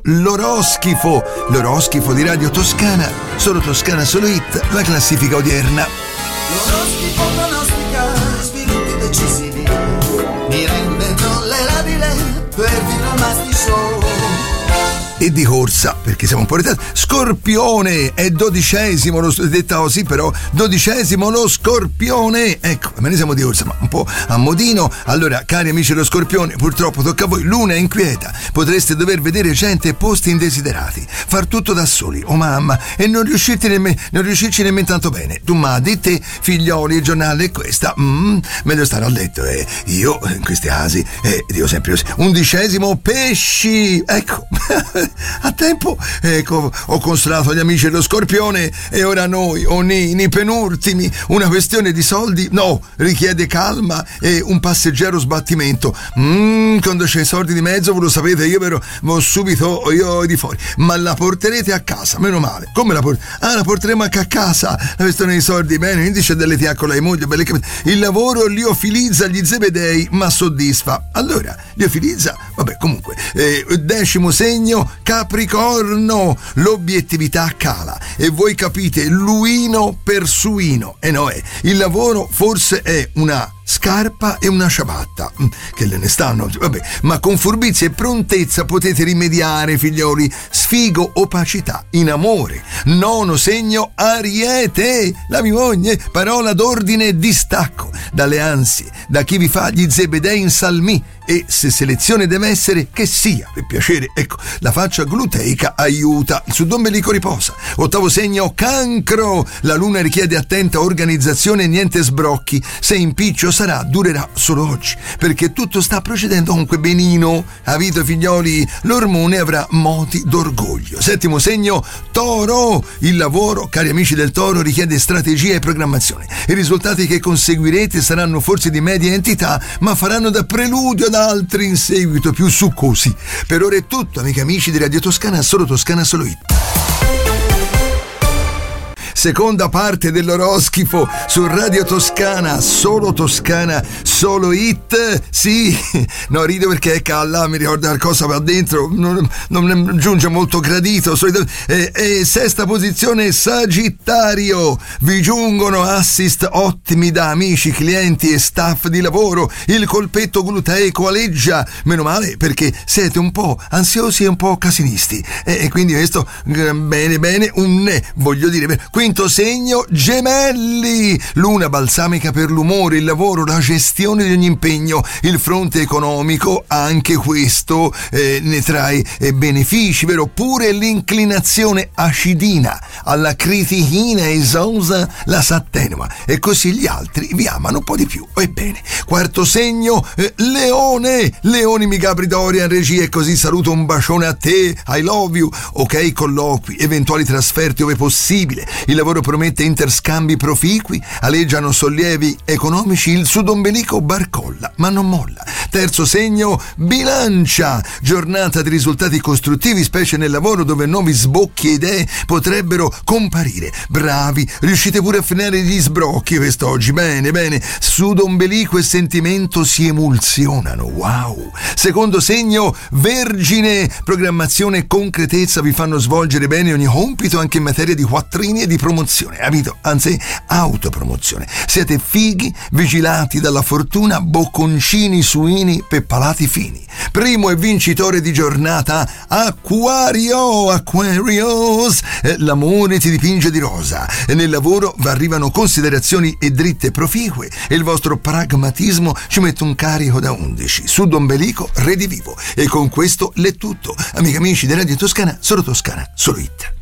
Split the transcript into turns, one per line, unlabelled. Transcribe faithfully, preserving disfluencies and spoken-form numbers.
l'oroschifo, l'oroschifo di Radio Toscana, solo Toscana, solo hit, la classifica odierna.
L'oroschifo pronostica sviluppi decisivi, mi rende tollerabile per vino al Masti Show.
E di corsa, perché siamo un po' in ritardo, Scorpione è dodicesimo, lo detta così però, dodicesimo lo Scorpione, ecco, me ne siamo di corsa, ma un po' a modino. Allora, cari amici dello Scorpione, purtroppo tocca a voi, Luna è inquieta, potreste dover vedere gente e posti indesiderati, far tutto da soli, oh mamma, e non riuscirti nemmeno, non riuscirci nemmeno tanto bene. Tu ma di te, figlioli, il giornale è questa, mm, meglio stare a letto, e eh. io in questi casi, eh, dico sempre così, undicesimo Pesci, ecco. A tempo, ecco, ho consolato gli amici dello Scorpione e ora noi, onini penultimi, una questione di soldi, no, richiede calma e un passeggero sbattimento. Mm, quando c'è i soldi di mezzo, voi lo sapete, io però vo subito io di fuori, ma la porterete a casa, meno male. Come la porteremo? Ah, la porteremo anche a casa, la questione dei soldi, bene, quindi c'è delle tia con la moglie, belle capite. Il lavoro liofilizza gli zebedei, ma soddisfa. Allora, liofilizza, vabbè, comunque, eh, decimo segno, Capricorno, l'obiettività cala e voi capite l'uino per suino, e no è, il lavoro forse è una scarpa e una ciabatta, che le ne stanno, vabbè, ma con furbizia e prontezza potete rimediare, figlioli. Sfigo, opacità in amore. Nono segno, Ariete, la mia moglie, parola d'ordine, distacco dalle ansie, da chi vi fa gli zebedei in salmì, e se selezione deve essere, che sia per piacere, ecco, la faccia gluteica aiuta, il sudombelico riposa. Ottavo segno, Cancro, la luna richiede attenta organizzazione e niente sbrocchi, se impiccio sarà, durerà solo oggi, perché tutto sta procedendo comunque benino, avito figlioli, l'ormone avrà moti d'orgoglio. Settimo segno, Toro, il lavoro, cari amici del Toro, richiede strategia e programmazione, i risultati che conseguirete saranno forse di media entità, ma faranno da preludio ad altri in seguito più succosi. Per ora è tutto, amiche e amici di Radio Toscana, solo Toscana, solo hit. Seconda parte dell'oroschifo su Radio Toscana, solo Toscana, solo hit. Sì, no, rido perché è calla, mi ricorda qualcosa va dentro, non, non giunge molto gradito. E, e sesta posizione, Sagittario, vi giungono assist ottimi da amici, clienti e staff di lavoro, il colpetto gluteico aleggia, meno male perché siete un po' ansiosi e un po' casinisti, e, e quindi questo, bene bene, un ne, voglio dire, quindi quinto segno, Gemelli, luna balsamica per l'umore, il lavoro, la gestione di ogni impegno, il fronte economico, anche questo eh, ne trae eh, benefici, vero? Pure l'inclinazione acidina alla critichina esosa la s'attenua e così gli altri vi amano un po' di più. Ebbene, quarto segno, eh, Leone, Leoni mi Gabri Dorian, regia, e così saluto, un bacione a te, I love you, ok, colloqui, eventuali trasferte ove possibile, il lavoro promette interscambi proficui, aleggiano sollievi economici, il sudombelico barcolla ma non molla. Terzo segno, Bilancia, giornata di risultati costruttivi, specie nel lavoro dove nuovi sbocchi e idee potrebbero comparire. Bravi, riuscite pure a frenare gli sbrocchi quest'oggi, bene bene, sudombelico e sentimento si emulsionano, wow. Secondo segno, Vergine, programmazione e concretezza vi fanno svolgere bene ogni compito anche in materia di quattrini e di promozione, capito? Anzi, autopromozione. Siete fighi, vigilati dalla fortuna, bocconcini suini per palati fini. Primo e vincitore di giornata, Acquario, Aquarius, eh, l'amore ti dipinge di rosa, e nel lavoro vi arrivano considerazioni e dritte proficue e il vostro pragmatismo ci mette un carico da undici. Sudombelico redivivo. E con questo l'è tutto. Amiche e amici di Radio Toscana, solo Toscana, solo hit.